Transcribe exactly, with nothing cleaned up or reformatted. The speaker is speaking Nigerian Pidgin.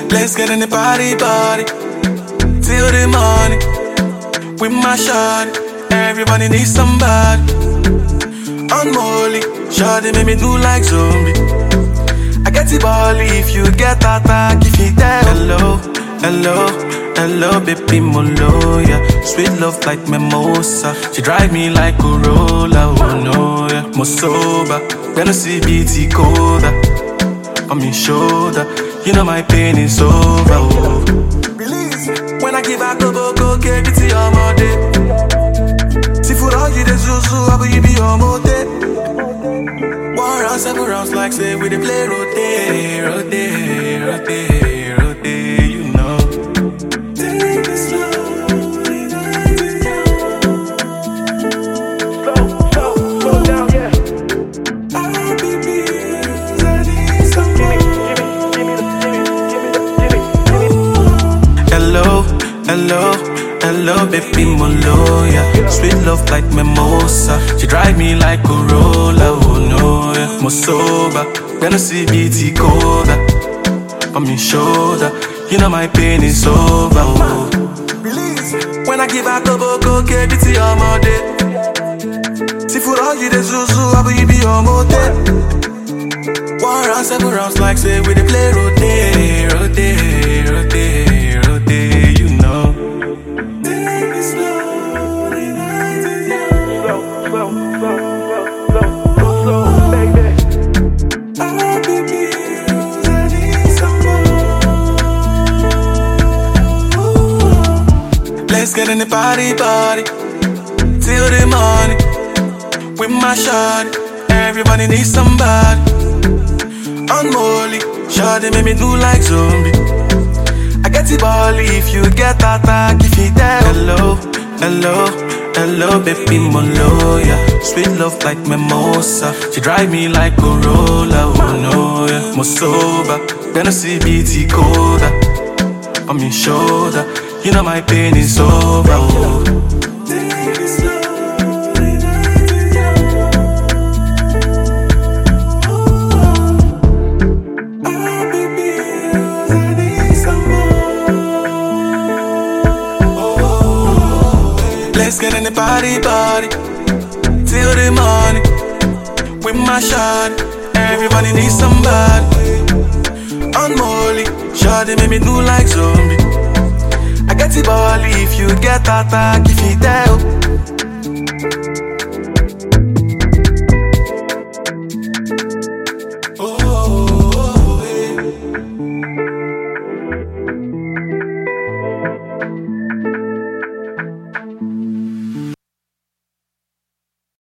Let's get in the party, party till the morning. With my shawty, everybody needs somebody. Unholy, shawty make me do like zombie. I get it bally if you get attack, if you tell. Hello, hello, hello, baby molo, yeah. Sweet love like mimosa. She drive me like Corolla, oh no, yeah. More sober, when I see B T coda on me shoulder, you know my pain is over, oh. Release, when I give out go go go, K B T all my day. See for all you the zuzu, I will you be your mote. One round, seven rounds like say we dey play rotate, rotate, rotate, rotate, you know. Take it slow. Hello, hello, hello, baby molo, yeah. Sweet love like mimosa. She drive me like Corolla, oh no, yeah. More sober, when I see B T coda on me shoulder, you know my pain is over, oh. Release, when I give out go go go, K B T all my day. See for all you the zuzu, I will you be your mote. One round, seven rounds like say we dey play rotate, rotate, rotate, rotate, you know. Take it slow, slow, slow, slow, slow, slow, slow, baby. I'll be bills, I need some more. Let's get in the party, party till the morning. With my shawty, everybody needs somebody. Unholy, shawty make me do like zombie. I get it bally if you get attack, if you tell. Hello, hello, hello, baby molo, yeah. Sweet love like mimosa. She drive me like Corolla, oh no, yeah. More sober, when I see B T coda on me shoulder, you know my pain is over, oh. Take it slow. Let's get in the party, party till the morning. With my shawty, everybody needs somebody. Unholy, shawty make me do like zombie. I get it bally if you get attack, if you tell.